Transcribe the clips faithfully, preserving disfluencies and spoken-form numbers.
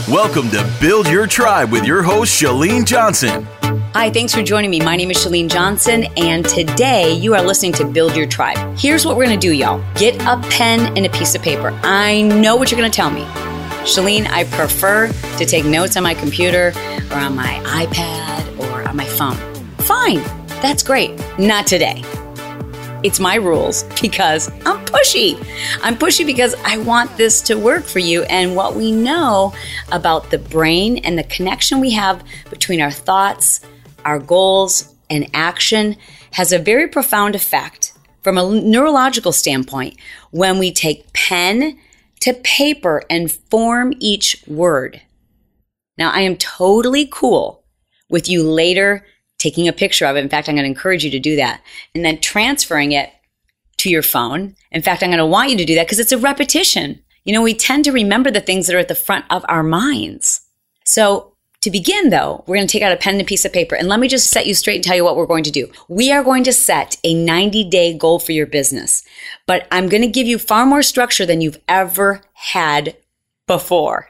Welcome to Build Your Tribe with your host, Chalene Johnson. Hi, thanks for joining me. My name is Chalene Johnson, and today you are listening to Build Your Tribe. Here's what we're going to do, y'all. Get a pen and a piece of paper. I know what you're going to tell me. Chalene, I prefer to take notes on my computer or on my iPad or on my phone. Fine, that's great. Not today. It's my rules because I'm pushy. I'm pushy because I want this to work for you. And what we know about the brain and the connection we have between our thoughts, our goals, and action has a very profound effect from a neurological standpoint when we take pen to paper and form each word. Now, I am totally cool with you later taking a picture of it. In fact, I'm going to encourage you to do that and then transferring it to your phone. In fact, I'm going to want you to do that because it's a repetition. You know, we tend to remember the things that are at the front of our minds. So to begin, though, we're going to take out a pen and a piece of paper. And let me just set you straight and tell you what we're going to do. We are going to set a ninety-day goal for your business. But I'm going to give you far more structure than you've ever had before.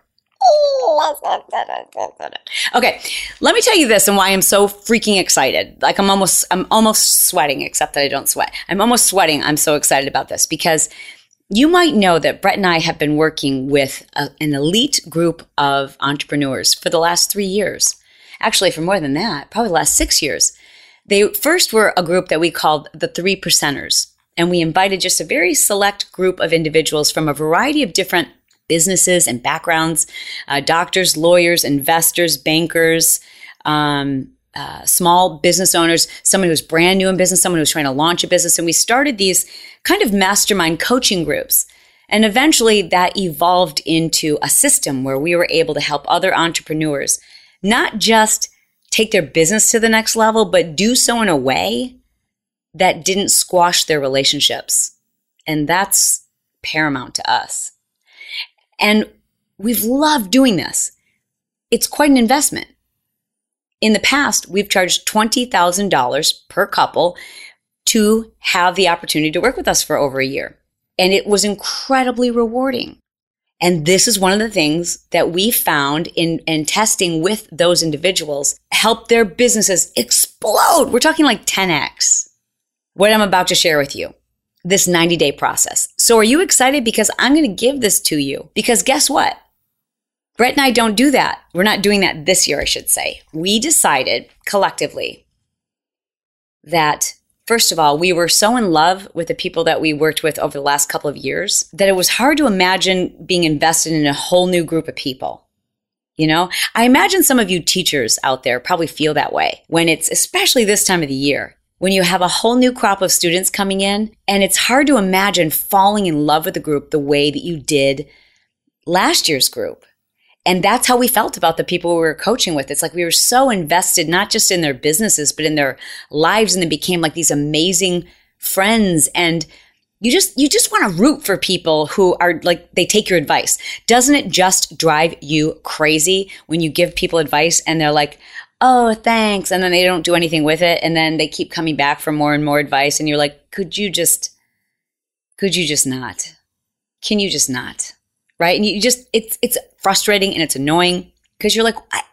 Okay, let me tell you this and why I'm so freaking excited. Like I'm almost, I'm almost sweating, except that I don't sweat. I'm almost sweating. I'm so excited about this because you might know that Brett and I have been working with a, an elite group of entrepreneurs for the last three years. Actually, for more than that, probably the last six years. They first were a group that we called the Three Percenters, and we invited just a very select group of individuals from a variety of different businesses and backgrounds, uh, doctors, lawyers, investors, bankers, um, uh, small business owners, someone who's brand new in business, someone who's trying to launch a business. And we started these kind of mastermind coaching groups. And eventually that evolved into a system where we were able to help other entrepreneurs not just take their business to the next level, but do so in a way that didn't squash their relationships. And that's paramount to us. And we've loved doing this. It's quite an investment. In the past, we've charged twenty thousand dollars per couple to have the opportunity to work with us for over a year. And it was incredibly rewarding. And this is one of the things that we found in, in testing with those individuals help their businesses explode. We're talking like ten x what I'm about to share with you. This ninety-day process. So are you excited? Because I'm going to give this to you. Because guess what? Brett and I don't do that. We're not doing that this year, I should say. We decided collectively that, first of all, we were so in love with the people that we worked with over the last couple of years that it was hard to imagine being invested in a whole new group of people. You know, I imagine some of you teachers out there probably feel that way when it's, especially this time of the year, when you have a whole new crop of students coming in, and it's hard to imagine falling in love with the group the way that you did last year's group. And that's how we felt about the people we were coaching with. It's like we were so invested, not just in their businesses, but in their lives, and they became like these amazing friends. And you just, you just want to root for people who are like, they take your advice. Doesn't it just drive you crazy when you give people advice and they're like, oh, thanks. And then they don't do anything with it. And then they keep coming back for more and more advice. And you're like, could you just, could you just not? Can you just not? Right? And you just, it's, it's frustrating and it's annoying because you're like, I,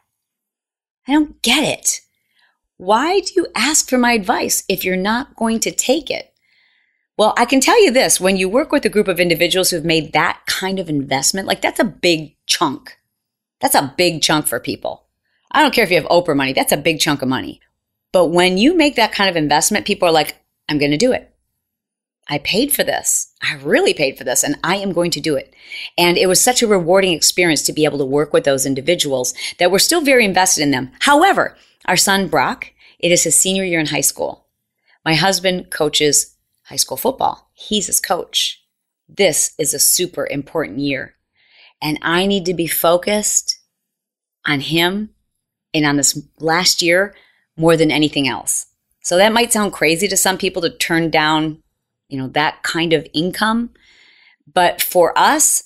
I don't get it. Why do you ask for my advice if you're not going to take it? Well, I can tell you this, when you work with a group of individuals who've made that kind of investment, like that's a big chunk. That's a big chunk for people. I don't care if you have Oprah money. That's a big chunk of money. But when you make that kind of investment, people are like, I'm going to do it. I paid for this. I really paid for this, and I am going to do it. And it was such a rewarding experience to be able to work with those individuals that we're still very invested in them. However, our son, Brock, it is his senior year in high school. My husband coaches high school football. He's his coach. This is a super important year. And I need to be focused on him and on this last year more than anything else. So that might sound crazy to some people to turn down, you know, that kind of income. But for us,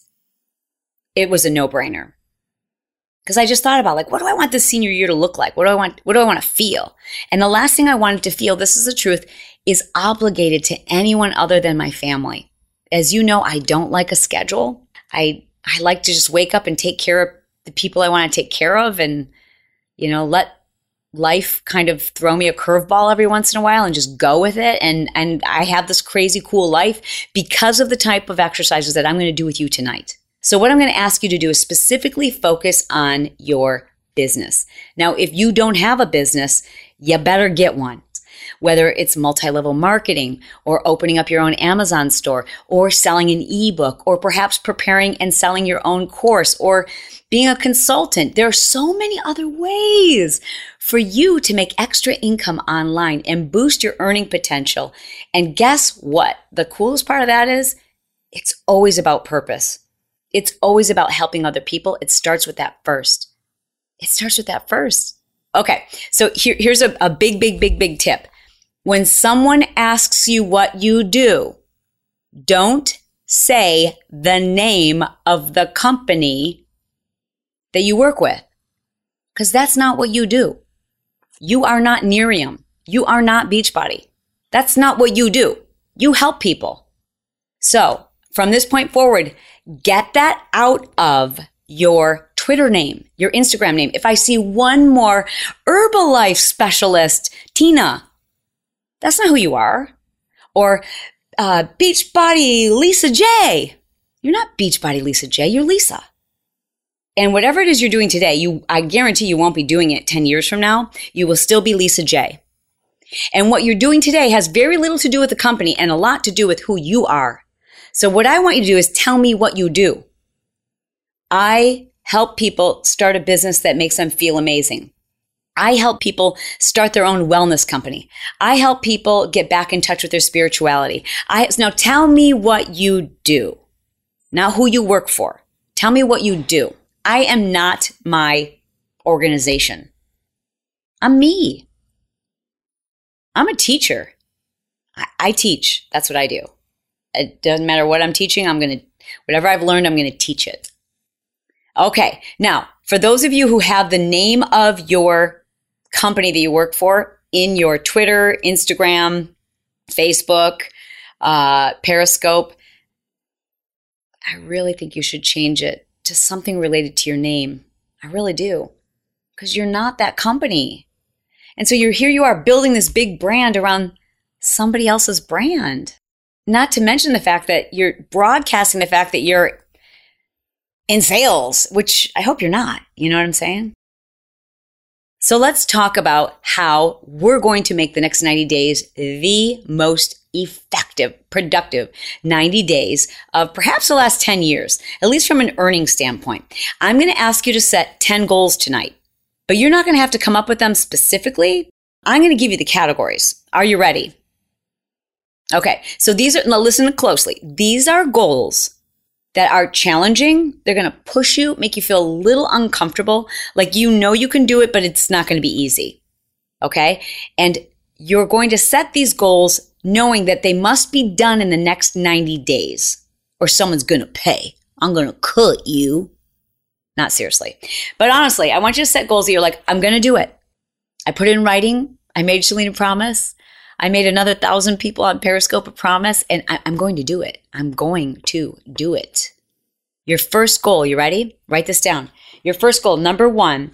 it was a no-brainer. Because I just thought about like, what do I want this senior year to look like? What do I want, what do I want to feel? And the last thing I wanted to feel, this is the truth, is obligated to anyone other than my family. As you know, I don't like a schedule. I I like to just wake up and take care of the people I want to take care of and, you know, let life kind of throw me a curveball every once in a while and just go with it. And, and I have this crazy cool life because of the type of exercises that I'm going to do with you tonight. So what I'm going to ask you to do is specifically focus on your business. Now, if you don't have a business, you better get one. Whether it's multi-level marketing or opening up your own Amazon store or selling an ebook or perhaps preparing and selling your own course or being a consultant. There are so many other ways for you to make extra income online and boost your earning potential. And guess what? The coolest part of that is it's always about purpose. It's always about helping other people. It starts with that first. It starts with that first. Okay, so here, here's a, a big, big, big, big tip. When someone asks you what you do, don't say the name of the company that you work with, because that's not what you do. You are not Nerium. You are not Beachbody. That's not what you do. You help people. So from this point forward, get that out of your Twitter name, your Instagram name. If I see one more Herbalife specialist, Tina, that's not who you are. Or uh, Beachbody Lisa J. You're not Beachbody Lisa J. You're Lisa. And whatever it is you're doing today, you I guarantee you won't be doing it ten years from now. You will still be Lisa J. And what you're doing today has very little to do with the company and a lot to do with who you are. So what I want you to do is tell me what you do. I help people start a business that makes them feel amazing. I help people start their own wellness company. I help people get back in touch with their spirituality. I, now tell me what you do, not who you work for. Tell me what you do. I am not my organization. I'm me. I'm a teacher. I, I teach. That's what I do. It doesn't matter what I'm teaching. I'm going to, whatever I've learned, I'm going to teach it. Okay. Now, for those of you who have the name of your company that you work for in your Twitter, Instagram, Facebook, uh, Periscope, I really think you should change it to something related to your name. I really do. Because you're not that company. And so you're here you are building this big brand around somebody else's brand. Not to mention the fact that you're broadcasting the fact that you're in sales, which I hope you're not. You know what I'm saying? So let's talk about how we're going to make the next ninety days the most effective, productive ninety days of perhaps the last ten years, at least from an earning standpoint. I'm going to ask you to set ten goals tonight, but you're not going to have to come up with them specifically. I'm going to give you the categories. Are you ready? Okay, so these are, now listen closely. These are goals that are challenging. They're going to push you, make you feel a little uncomfortable, like you know you can do it, but it's not going to be easy. Okay? And you're going to set these goals knowing that they must be done in the next ninety days, or someone's going to pay. I'm going to cut you. Not seriously. But honestly, I want you to set goals that you're like, I'm going to do it. I put it in writing. I made Shalene a promise. I made another thousand people on Periscope a promise, and I, I'm going to do it. I'm going to do it. Your first goal, you ready? Write this down. Your first goal, number one,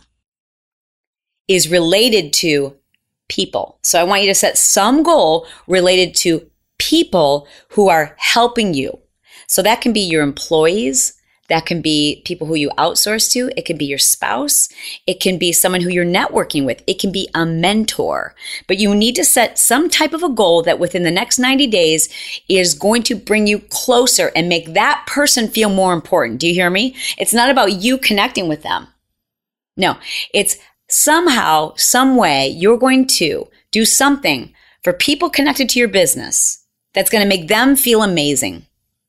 is related to people. So I want you to set some goal related to people who are helping you. So that can be your employees. That can be people who you outsource to. It can be your spouse. It can be someone who you're networking with. It can be a mentor. But you need to set some type of a goal that within the next ninety days is going to bring you closer and make that person feel more important. Do you hear me? It's not about you connecting with them. No, it's somehow, some way you're going to do something for people connected to your business that's going to make them feel amazing.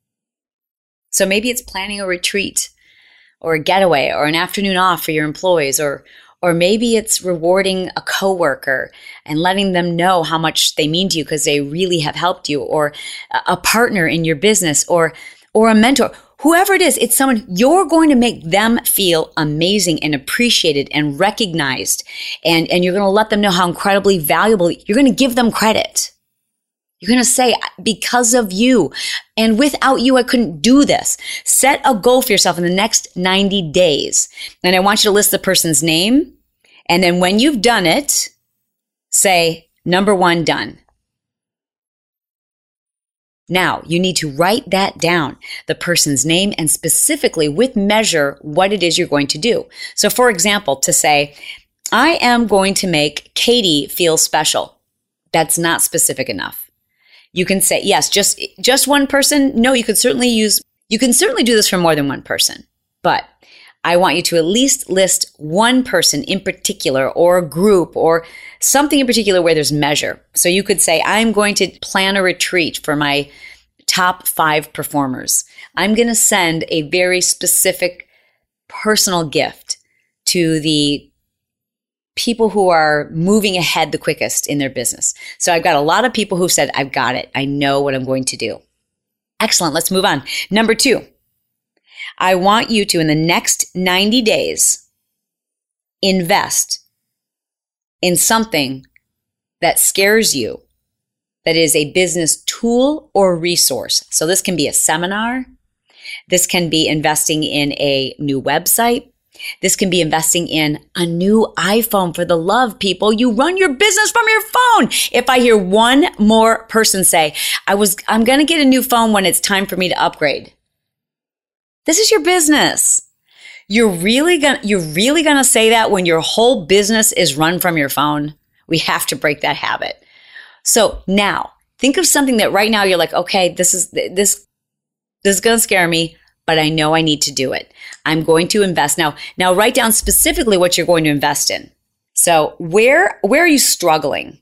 So maybe it's planning a retreat or a getaway or an afternoon off for your employees, or or maybe it's rewarding a coworker and letting them know how much they mean to you because they really have helped you, or a partner in your business, or or a mentor. Whoever it is, it's someone you're going to make them feel amazing and appreciated and recognized, and, and you're going to let them know how incredibly valuable. You're going to give them credit. You're going to say, because of you and without you, I couldn't do this. Set a goal for yourself in the next ninety days. And I want you to list the person's name. And then when you've done it, say, number one, done. Now, you need to write that down, the person's name, and specifically with measure what it is you're going to do. So for example, to say, I am going to make Katie feel special. That's not specific enough. You can say, yes, just, just one person. No, you could certainly use, you can certainly do this for more than one person, but I want you to at least list one person in particular or a group or something in particular where there's measure. So you could say, I'm going to plan a retreat for my top five performers. I'm going to send a very specific personal gift to the people who are moving ahead the quickest in their business. So I've got a lot of people who said, I've got it. I know what I'm going to do. Excellent. Let's move on. Number two, I want you to, in the next ninety days, invest in something that scares you, that is a business tool or resource. So this can be a seminar. This can be investing in a new website. This can be investing in a new iPhone. For the love, people. You run your business from your phone. If I hear one more person say, I was, I'm going to get a new phone when it's time for me to upgrade. This is your business. You're really going to, you're really going to say that when your whole business is run from your phone? We have to break that habit. So now think of something that right now you're like, okay, this is, this, this is going to scare me, but I know I need to do it. I'm going to invest. Now, now write down specifically what you're going to invest in. So where, where are you struggling?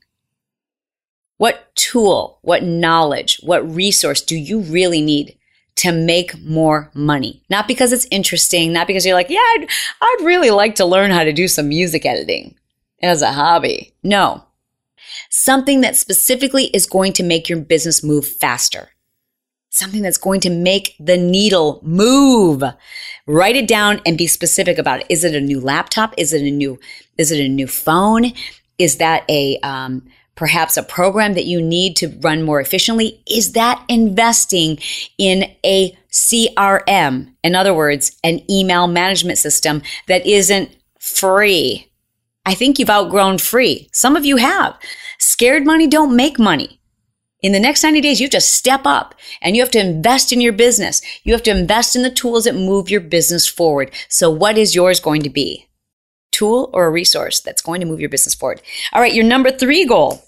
What tool, what knowledge, what resource do you really need to make more money? Not because it's interesting, not because you're like, yeah, I'd, I'd really like to learn how to do some music editing as a hobby. No, something that specifically is going to make your business move faster. Something that's going to make the needle move. Write it down and be specific about it. Is it a new laptop? Is it a new, is it a new phone? Is that a, um, perhaps a program that you need to run more efficiently? Is that investing in a C R M? In other words, an email management system that isn't free. I think you've outgrown free. Some of you have. Scared money don't make money. In the next ninety days, you have to step up and you have to invest in your business. You have to invest in the tools that move your business forward. So what is yours going to be? Tool or a resource that's going to move your business forward? All right, your number three goal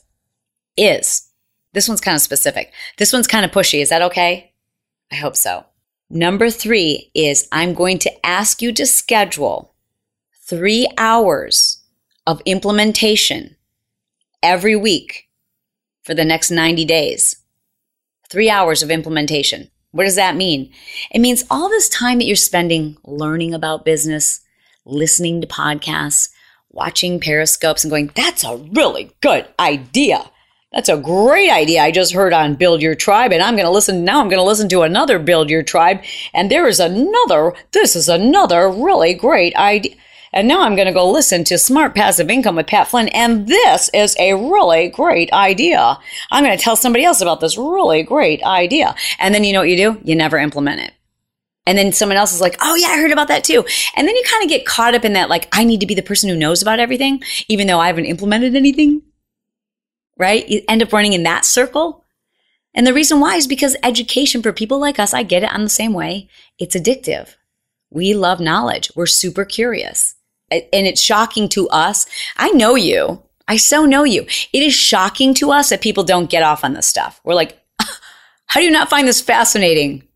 is, this one's kind of specific. This one's kind of pushy. Is that okay? I hope so. Number three is, I'm going to ask you to schedule three hours of implementation every week for the next ninety days. Three hours of implementation. What does that mean? It means all this time that you're spending learning about business, listening to podcasts, watching Periscopes and going, that's a really good idea. That's a great idea I just heard on Build Your Tribe, and I'm going to listen, now I'm going to listen to another Build Your Tribe, and there is another, this is another really great idea. And now I'm going to go listen to Smart Passive Income with Pat Flynn, and this is a really great idea. I'm going to tell somebody else about this really great idea. And then you know what you do? You never implement it. And then someone else is like, oh yeah, I heard about that too. And then you kind of get caught up in that, like, I need to be the person who knows about everything, even though I haven't implemented anything, right? You end up running in that circle. And the reason why is because education for people like us, I get it on the same way. It's addictive. We love knowledge. We're super curious. And it's shocking to us. I know you. I so know you. It is shocking to us that people don't get off on this stuff. We're like, how do you not find this fascinating?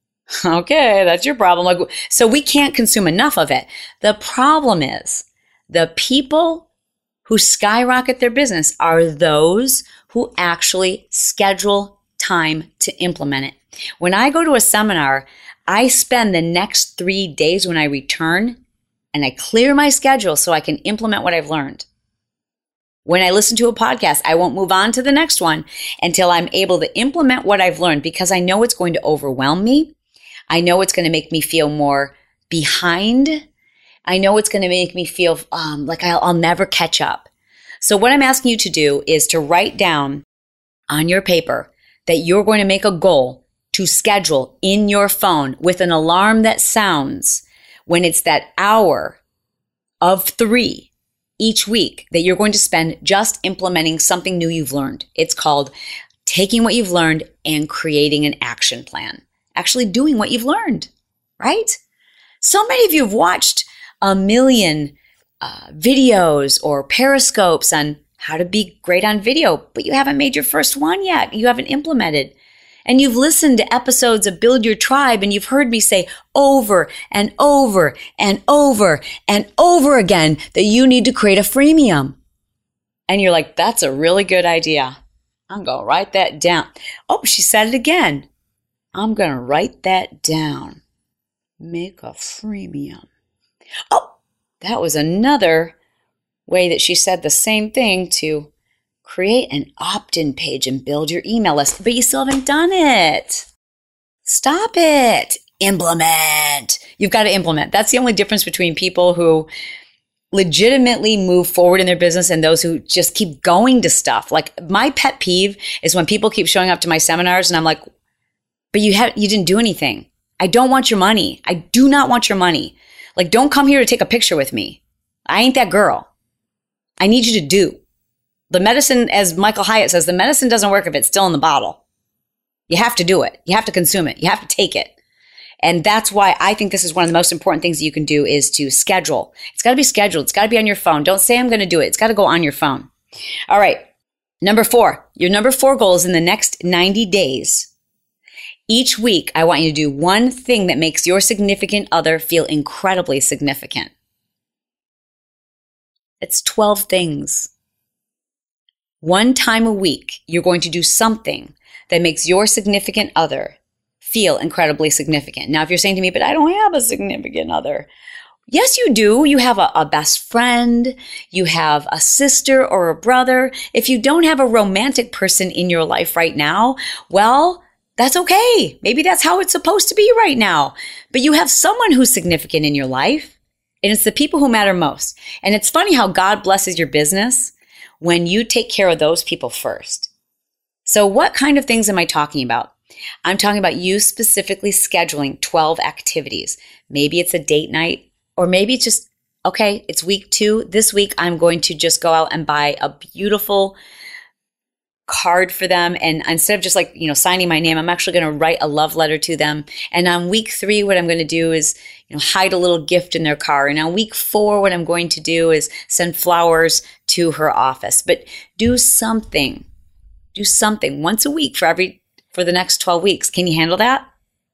Okay, that's your problem. Like, so we can't consume enough of it. The problem is the people who skyrocket their business are those who actually schedule time to implement it. When I go to a seminar, I spend the next three days when I return and I clear my schedule so I can implement what I've learned. When I listen to a podcast, I won't move on to the next one until I'm able to implement what I've learned, because I know it's going to overwhelm me. I know it's going to make me feel more behind. I know it's going to make me feel um, like I'll, I'll never catch up. So what I'm asking you to do is to write down on your paper that you're going to make a goal to schedule in your phone with an alarm that sounds when it's that hour of three each week that you're going to spend just implementing something new you've learned. It's called taking what you've learned and creating an action plan. Actually doing what you've learned, right? So many of you have watched a million uh, videos or periscopes on how to be great on video, but you haven't made your first one yet. You haven't implemented. And you've listened to episodes of Build Your Tribe and you've heard me say over and over and over and over again that you need to create a freemium. And you're like, that's a really good idea. I'm going to write that down. Oh, she said it again. I'm going to write that down. Make a freemium. Oh, that was another way that she said the same thing, to create an opt-in page and build your email list, but you still haven't done it. Stop it. Implement. You've got to implement. That's the only difference between people who legitimately move forward in their business and those who just keep going to stuff. Like, my pet peeve is when people keep showing up to my seminars and I'm like, but you had, you didn't do anything. I don't want your money. I do not want your money. Like, don't come here to take a picture with me. I ain't that girl. I need you to do. The medicine, as Michael Hyatt says, the medicine doesn't work if it's still in the bottle. You have to do it. You have to consume it. You have to take it. And that's why I think this is one of the most important things that you can do, is to schedule. It's got to be scheduled. It's got to be on your phone. Don't say I'm going to do it. It's got to go on your phone. All right. Number four. Your number four goal is in the next ninety days. Each week, I want you to do one thing that makes your significant other feel incredibly significant. It's twelve things. One time a week, you're going to do something that makes your significant other feel incredibly significant. Now, if you're saying to me, but I don't have a significant other. Yes, you do. You have a, a best friend. You have a sister or a brother. If you don't have a romantic person in your life right now, well, that's okay. Maybe that's how it's supposed to be right now. But you have someone who's significant in your life, and it's the people who matter most. And it's funny how God blesses your business when you take care of those people first. So what kind of things am I talking about? I'm talking about you specifically scheduling twelve activities. Maybe it's a date night, or maybe it's just, okay, it's week two. This week, I'm going to just go out and buy a beautiful card for them. And instead of just like, you know, signing my name, I'm actually going to write a love letter to them. And on week three, what I'm going to do is, you know, hide a little gift in their car. And on week four, what I'm going to do is send flowers to her office. But do something, do something once a week for every, for the next twelve weeks. Can you handle that?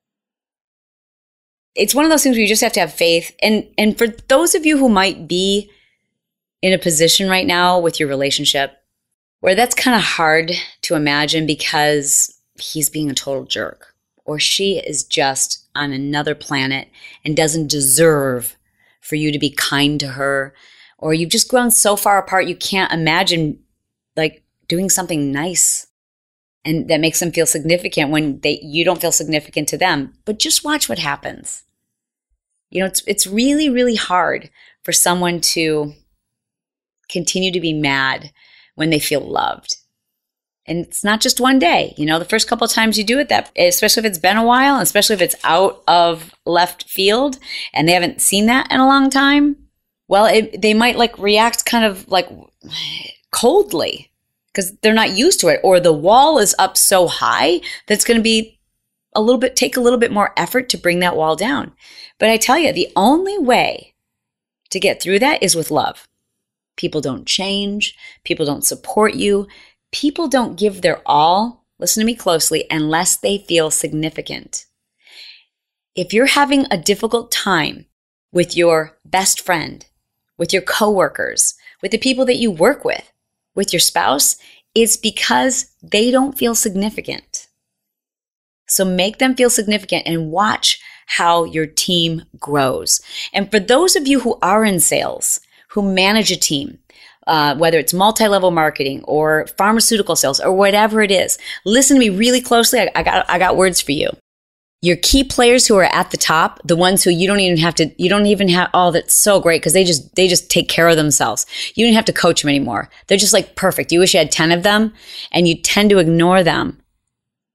It's one of those things where you just have to have faith. And, and for those of you who might be in a position right now with your relationship where that's kind of hard to imagine because he's being a total jerk, or she is just on another planet and doesn't deserve for you to be kind to her, or you've just grown so far apart you can't imagine like doing something nice and that makes them feel significant when they you don't feel significant to them. But just watch what happens. You know, it's it's really, really hard for someone to continue to be mad when they feel loved. And it's not just one day. You know, the first couple of times you do it, that, especially if it's been a while, and especially if it's out of left field and they haven't seen that in a long time, well, it, they might like react kind of like coldly because they're not used to it, or the wall is up so high that it's going to be a little bit, take a little bit more effort to bring that wall down. But I tell you, the only way to get through that is with love. People don't change. People don't support you. People don't give their all, listen to me closely, unless they feel significant. If you're having a difficult time with your best friend, with your coworkers, with the people that you work with, with your spouse, it's because they don't feel significant. So make them feel significant and watch how your team grows. And for those of you who are in sales, who manage a team, uh, whether it's multi-level marketing or pharmaceutical sales or whatever it is, listen to me really closely. I, I got I got words for you. Your key players who are at the top, the ones who you don't even have to, you don't even have, oh, that's so great because they just they just take care of themselves. You don't have to coach them anymore. They're just like perfect. You wish you had ten of them, and you tend to ignore them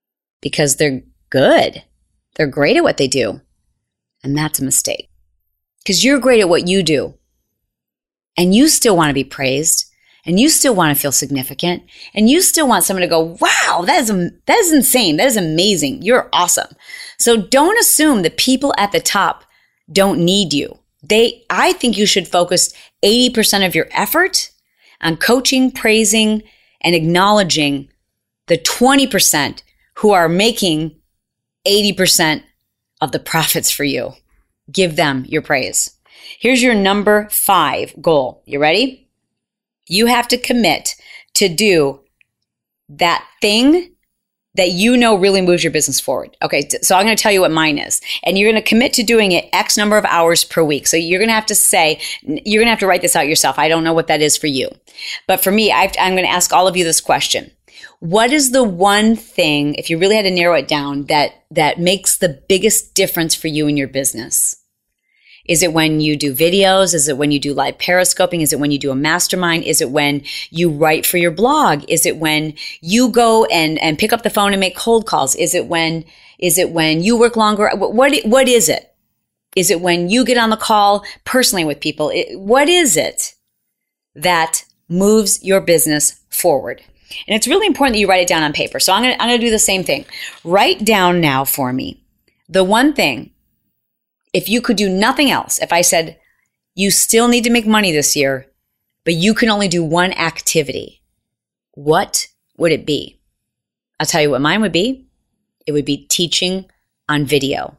because they're good. They're great at what they do. And that's a mistake. Because you're great at what you do. And you still want to be praised. And you still want to feel significant. And you still want someone to go, wow, that is, that is insane. That is amazing. You're awesome. So don't assume that people at the top don't need you. They, I think you should focus eighty percent of your effort on coaching, praising, and acknowledging the twenty percent who are making eighty percent of the profits for you. Give them your praise. Here's your number five goal. You ready? You have to commit to do that thing that you know really moves your business forward. Okay, so I'm going to tell you what mine is. And you're going to commit to doing it X number of hours per week. So you're going to have to say, you're going to have to write this out yourself. I don't know what that is for you. But for me, I've, I'm going to ask all of you this question. What is the one thing, if you really had to narrow it down, that that makes the biggest difference for you in your business? Is it when you do videos? Is it when you do live periscoping? Is it when you do a mastermind? Is it when you write for your blog? Is it when you go and, and pick up the phone and make cold calls? Is it when, is it when you work longer? What, what is it? Is it when you get on the call personally with people? It, what is it that moves your business forward? And it's really important that you write it down on paper. So I'm going to, I'm going to do the same thing. Write down now for me the one thing. If you could do nothing else, if I said, you still need to make money this year, but you can only do one activity, what would it be? I'll tell you what mine would be. It would be teaching on video.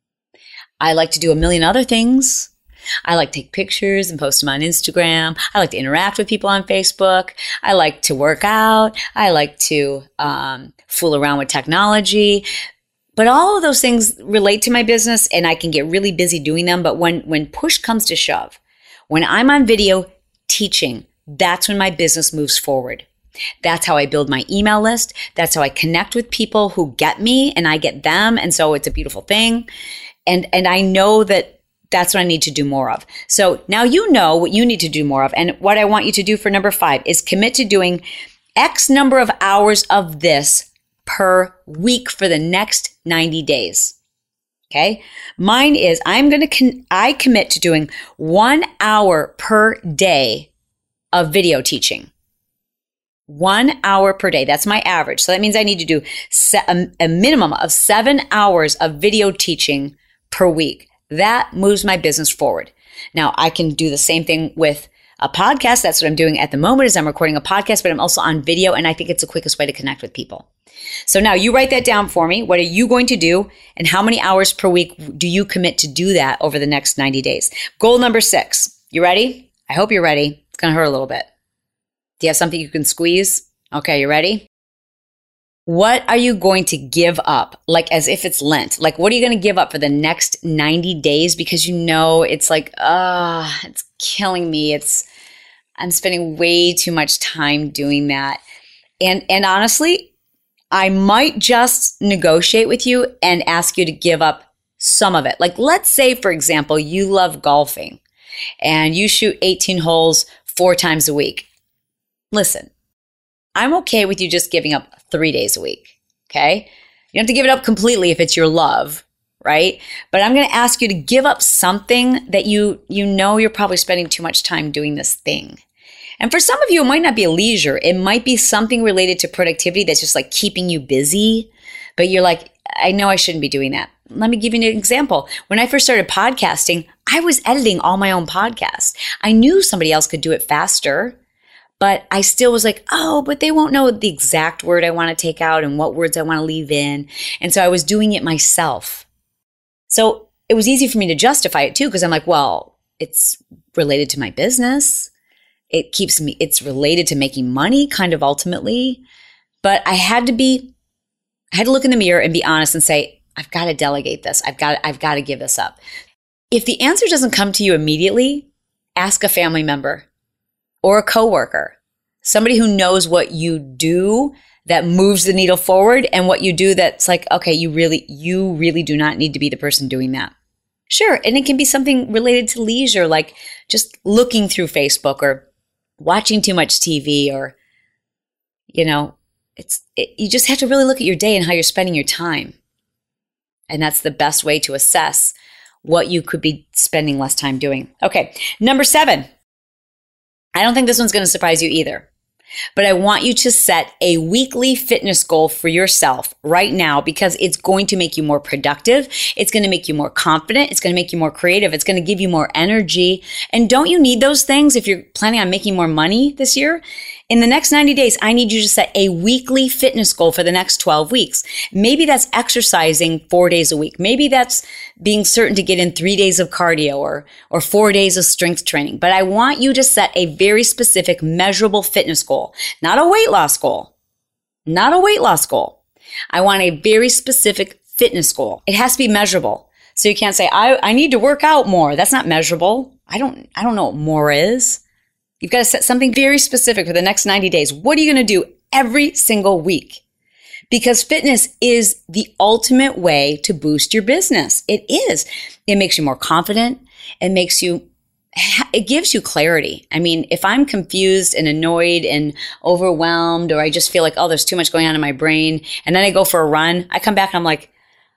I like to do a million other things. I like to take pictures and post them on Instagram. I like to interact with people on Facebook. I like to work out. I like to um, fool around with technology. But all of those things relate to my business and I can get really busy doing them. But when, when push comes to shove, when I'm on video teaching, that's when my business moves forward. That's how I build my email list. That's how I connect with people who get me and I get them. And so it's a beautiful thing. And, and I know that that's what I need to do more of. So now you know what you need to do more of. And what I want you to do for number five is commit to doing X number of hours of this per week for the next ninety days. Okay. Mine is I'm going to, con- I commit to doing one hour per day of video teaching. One hour per day. That's my average. So that means I need to do se- a, a minimum of seven hours of video teaching per week. That moves my business forward. Now I can do the same thing with a podcast. That's what I'm doing at the moment is I'm recording a podcast, but I'm also on video. And I think it's the quickest way to connect with people. So now you write that down for me. What are you going to do? And how many hours per week do you commit to do that over the next ninety days? Goal number six. You ready? I hope you're ready. It's going to hurt a little bit. Do you have something you can squeeze? Okay, you ready? What are you going to give up? Like as if it's Lent. Like what are you going to give up for the next ninety days? Because you know it's like, ah, uh, it's killing me. It's I'm spending way too much time doing that. And and honestly, I might just negotiate with you and ask you to give up some of it. Like let's say, for example, you love golfing and you shoot eighteen holes four times a week. Listen, I'm okay with you just giving up three days a week, okay? You don't have to give it up completely if it's your love, right? But I'm going to ask you to give up something that you you know you're probably spending too much time doing this thing. And for some of you, it might not be a leisure. It might be something related to productivity that's just like keeping you busy. But you're like, I know I shouldn't be doing that. Let me give you an example. When I first started podcasting, I was editing all my own podcasts. I knew somebody else could do it faster, but I still was like, oh, but they won't know the exact word I want to take out and what words I want to leave in. And so I was doing it myself. So it was easy for me to justify it too, because I'm like, well, it's related to my business. It keeps me, it's related to making money kind of ultimately. But I had to be, I had to look in the mirror and be honest and say, I've got to delegate this. I've got, I've got to give this up. If the answer doesn't come to you immediately, ask a family member or a coworker, somebody who knows what you do that moves the needle forward and what you do that's like, okay, you really, you really do not need to be the person doing that. Sure. And it can be something related to leisure, like just looking through Facebook or watching too much T V or, you know, it's it, you just have to really look at your day and how you're spending your time. And that's the best way to assess what you could be spending less time doing. Okay, number seven. I don't think this one's going to surprise you either. But I want you to set a weekly fitness goal for yourself right now because it's going to make you more productive. It's going to make you more confident. It's going to make you more creative. It's going to give you more energy. And don't you need those things if you're planning on making more money this year? In the next ninety days, I need you to set a weekly fitness goal for the next twelve weeks. Maybe that's exercising four days a week. Maybe that's being certain to get in three days of cardio or, or four days of strength training. But I want you to set a very specific, measurable fitness goal, not a weight loss goal, not a weight loss goal. I want a very specific fitness goal. It has to be measurable. So you can't say, I, I need to work out more. That's not measurable. I don't, I don't know what more is. You've got to set something very specific for the next ninety days. What are you going to do every single week? Because fitness is the ultimate way to boost your business. It is. It makes you more confident. It makes you, it gives you clarity. I mean, if I'm confused and annoyed and overwhelmed, or I just feel like, oh, there's too much going on in my brain, and then I go for a run, I come back and I'm like,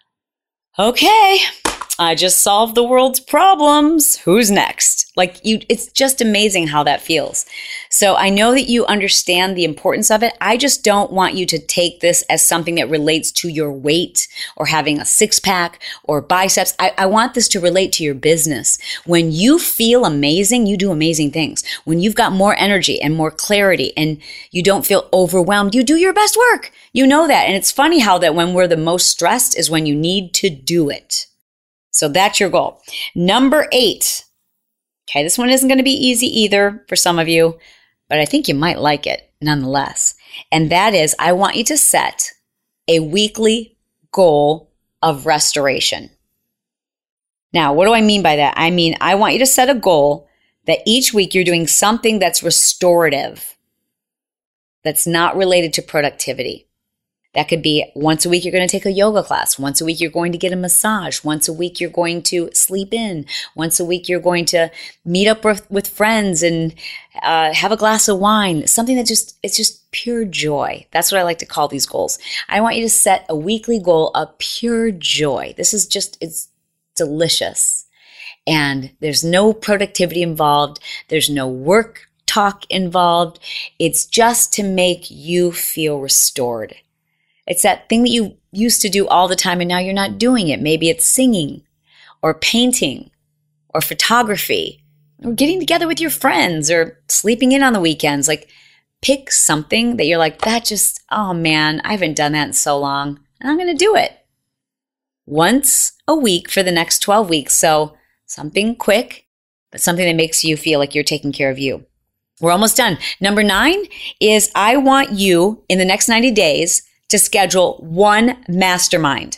okay, I just solved the world's problems. Who's next? Like you, it's just amazing how that feels. So I know that you understand the importance of it. I just don't want you to take this as something that relates to your weight or having a six pack or biceps. I, I want this to relate to your business. When you feel amazing, you do amazing things. When you've got more energy and more clarity and you don't feel overwhelmed, you do your best work. You know that. And it's funny how that when we're the most stressed is when you need to do it. So that's your goal. Number eight. Okay, this one isn't going to be easy either for some of you, but I think you might like it nonetheless. And that is, I want you to set a weekly goal of restoration. Now, what do I mean by that? I mean, I want you to set a goal that each week you're doing something that's restorative, that's not related to productivity. That could be once a week, you're going to take a yoga class. Once a week, you're going to get a massage. Once a week, you're going to sleep in. Once a week, you're going to meet up with, with friends and uh, have a glass of wine. Something that just, it's just pure joy. That's what I like to call these goals. I want you to set a weekly goal of pure joy. This is just, it's delicious. And there's no productivity involved. There's no work talk involved. It's just to make you feel restored. It's that thing that you used to do all the time and now you're not doing it. Maybe it's singing or painting or photography or getting together with your friends or sleeping in on the weekends. Like pick something that you're like, that just, oh man, I haven't done that in so long and I'm going to do it once a week for the next twelve weeks. So something quick, but something that makes you feel like you're taking care of you. We're almost done. Number nine is I want you in the next ninety days to schedule one mastermind.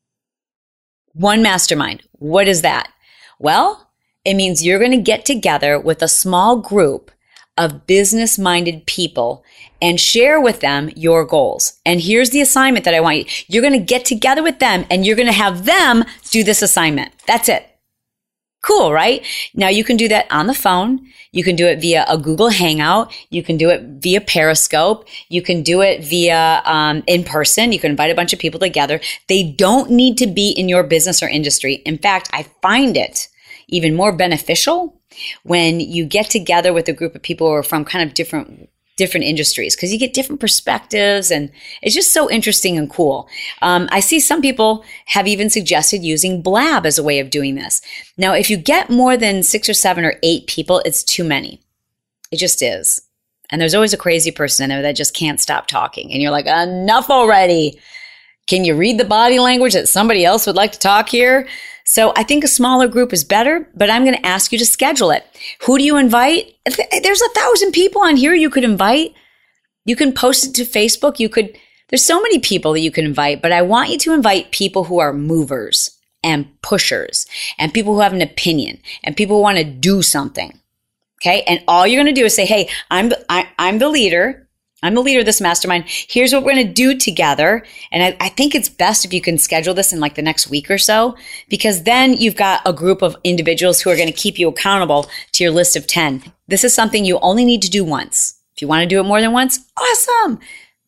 One mastermind. What is that? Well, it means you're going to get together with a small group of business-minded people and share with them your goals. And here's the assignment that I want you. You're going to get together with them and you're going to have them do this assignment. That's it. Cool, right? Now you can do that on the phone. You can do it via a Google Hangout. You can do it via Periscope. You can do it via um, in person. You can invite a bunch of people together. They don't need to be in your business or industry. In fact, I find it even more beneficial when you get together with a group of people who are from kind of different different industries because you get different perspectives and it's just so interesting and cool. Um, I see some people have even suggested using Blab as a way of doing this. Now, if you get more than six or seven or eight people, it's too many. It just is. And there's always a crazy person in there that just can't stop talking. And you're like, enough already. Can you read the body language that somebody else would like to talk here? So I think a smaller group is better, but I'm going to ask you to schedule it. Who do you invite? There's a thousand people on here you could invite. You can post it to Facebook. You could, there's so many people that you can invite, but I want you to invite people who are movers and pushers and people who have an opinion and people who want to do something. Okay. And all you're going to do is say, hey, I'm, I, I'm the leader. I'm the leader of this mastermind. Here's what we're going to do together. And I, I think it's best if you can schedule this in like the next week or so, because then you've got a group of individuals who are going to keep you accountable to your list of ten. This is something you only need to do once. If you want to do it more than once, awesome.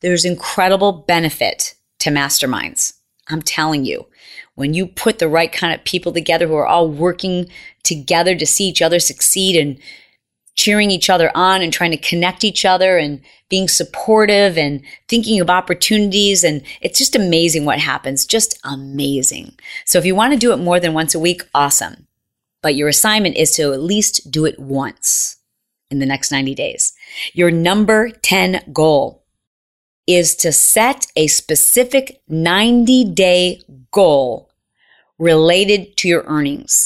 There's incredible benefit to masterminds. I'm telling you, when you put the right kind of people together who are all working together to see each other succeed and cheering each other on and trying to connect each other and being supportive and thinking of opportunities. And it's just amazing what happens. Just amazing. So if you want to do it more than once a week, awesome. But your assignment is to at least do it once in the next ninety days. Your number ten goal is to set a specific ninety-day goal related to your earnings.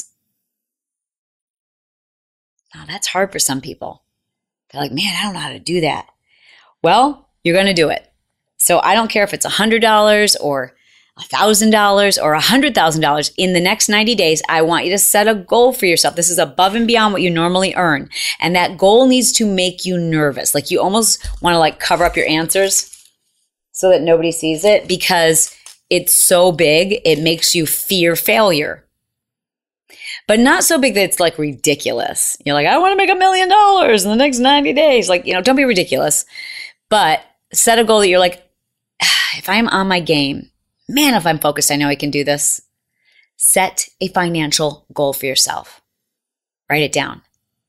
Now, that's hard for some people. They're like, man, I don't know how to do that. Well, you're going to do it. So I don't care if it's one hundred dollars or one thousand dollars or one hundred thousand dollars. In the next ninety days, I want you to set a goal for yourself. This is above and beyond what you normally earn. And that goal needs to make you nervous. Like you almost want to like cover up your answers so that nobody sees it because it's so big, it makes you fear failure. But not so big that it's like ridiculous. You're like, I want to make a million dollars in the next ninety days. Like, you know, don't be ridiculous. But set a goal that you're like, if I'm on my game, man, if I'm focused, I know I can do this. Set a financial goal for yourself. Write it down.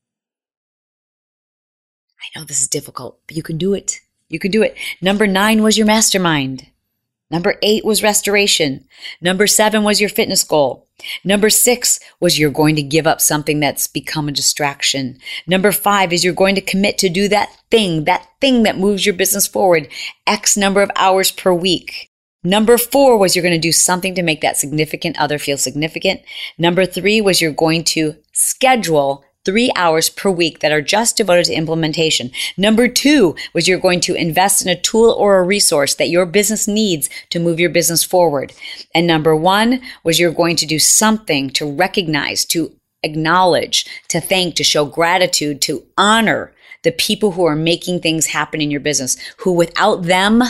I know this is difficult, but you can do it. You can do it. Number nine was your mastermind. Number eight was restoration. Number seven was your fitness goal. Number six was you're going to give up something that's become a distraction. Number five is you're going to commit to do that thing, that thing that moves your business forward, X number of hours per week. Number four was you're going to do something to make that significant other feel significant. Number three was you're going to schedule three hours per week that are just devoted to implementation. Number two was you're going to invest in a tool or a resource that your business needs to move your business forward. And number one was you're going to do something to recognize, to acknowledge, to thank, to show gratitude, to honor the people who are making things happen in your business, who without them,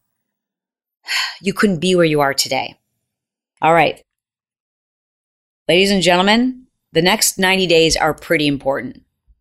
you couldn't be where you are today. All right. Ladies and gentlemen, the next ninety days are pretty important.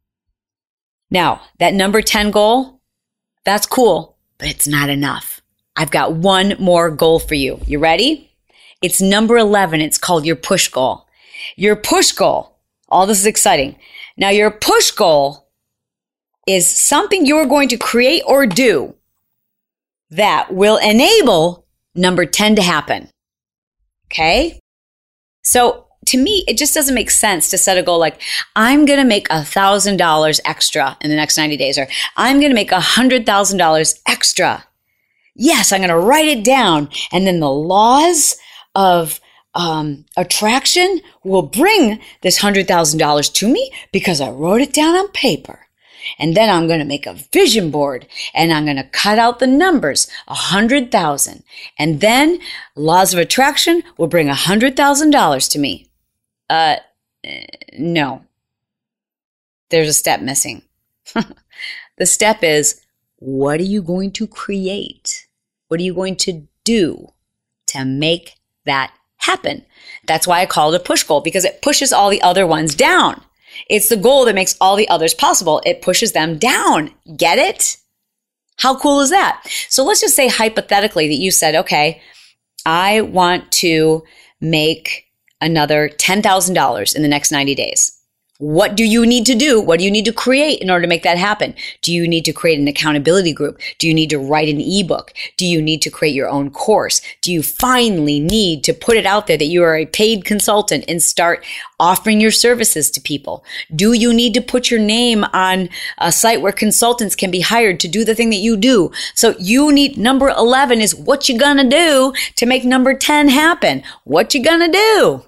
Now, that number ten goal, that's cool, but it's not enough. I've got one more goal for you. You ready? It's number eleven. It's called your push goal. Your push goal, all this is exciting. Now, your push goal is something you're going to create or do that will enable number ten to happen. Okay? So, to me, it just doesn't make sense to set a goal like, I'm going to make one thousand dollars extra in the next ninety days, or I'm going to make one hundred thousand dollars extra. Yes, I'm going to write it down. And then the laws of um, attraction will bring this one hundred thousand dollars to me because I wrote it down on paper. And then I'm going to make a vision board and I'm going to cut out the numbers, one hundred thousand. And then laws of attraction will bring one hundred thousand dollars to me. Uh, no. There's a step missing. The step is, what are you going to create? What are you going to do to make that happen? That's why I call it a push goal, because it pushes all the other ones down. It's the goal that makes all the others possible. It pushes them down. Get it? How cool is that? So let's just say hypothetically that you said, okay, I want to make another ten thousand dollars in the next ninety days. What do you need to do? What do you need to create in order to make that happen? Do you need to create an accountability group? Do you need to write an ebook? Do you need to create your own course? Do you finally need to put it out there that you are a paid consultant and start offering your services to people? Do you need to put your name on a site where consultants can be hired to do the thing that you do? So you need, number eleven is what you gonna do to make number ten happen. What you gonna do?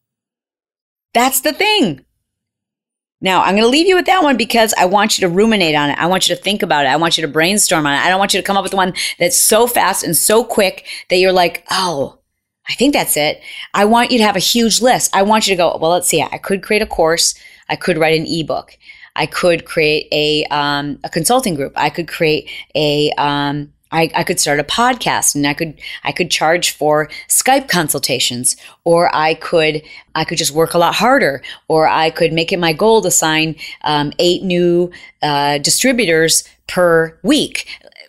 That's the thing. Now, I'm going to leave you with that one because I want you to ruminate on it. I want you to think about it. I want you to brainstorm on it. I don't want you to come up with one that's so fast and so quick that you're like, oh, I think that's it. I want you to have a huge list. I want you to go, well, let's see. I could create a course. I could write an ebook. I could create a um, a consulting group. I could create a um, I, I could start a podcast, and I could I could charge for Skype consultations, or I could I could just work a lot harder, or I could make it my goal to sign um, eight new uh, distributors per week.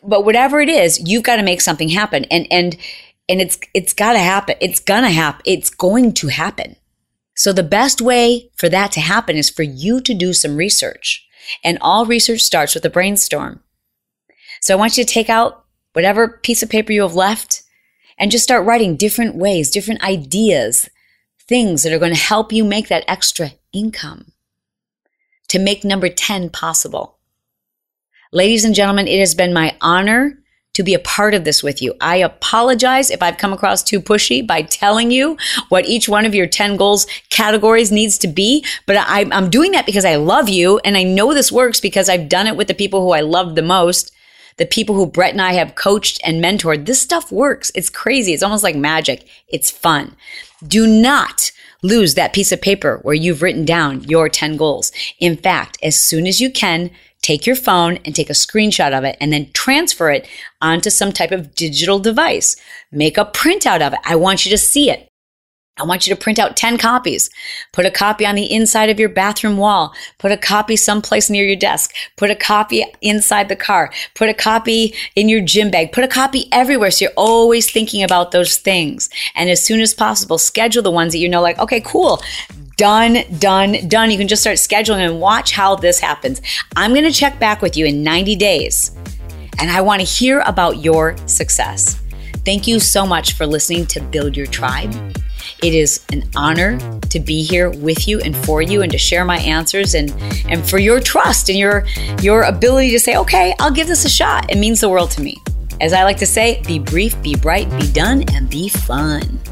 but whatever it is, you've got to make something happen. And, and, and it's, it's got to happen. It's gonna happen. It's going to happen. So the best way for that to happen is for you to do some research. And all research starts with a brainstorm. So I want you to take out whatever piece of paper you have left and just start writing different ways, different ideas, things that are going to help you make that extra income to make number ten possible. Ladies and gentlemen, it has been my honor to be a part of this with you. I apologize if I've come across too pushy by telling you what each one of your ten goals categories needs to be, but I, I'm doing that because I love you, and I know this works because I've done it with the people who I love the most, the people who Brett and I have coached and mentored. This stuff works. It's crazy. It's almost like magic. It's fun. Do not lose that piece of paper where you've written down your ten goals. In fact, as soon as you can, take your phone and take a screenshot of it and then transfer it onto some type of digital device. Make a printout of it. I want you to see it. I want you to print out ten copies. Put a copy on the inside of your bathroom wall. Put a copy someplace near your desk. Put a copy inside the car. Put a copy in your gym bag. Put a copy everywhere so you're always thinking about those things. And as soon as possible, schedule the ones that you know, like, okay, cool. Done, done, done. You can just start scheduling and watch how this happens. I'm going to check back with you in ninety days, and I want to hear about your success. Thank you so much for listening to Build Your Tribe. It is an honor to be here with you and for you and to share my answers and, and for your trust and your, your ability to say, okay, I'll give this a shot. It means the world to me. As I like to say, be brief, be bright, be done, and be fun.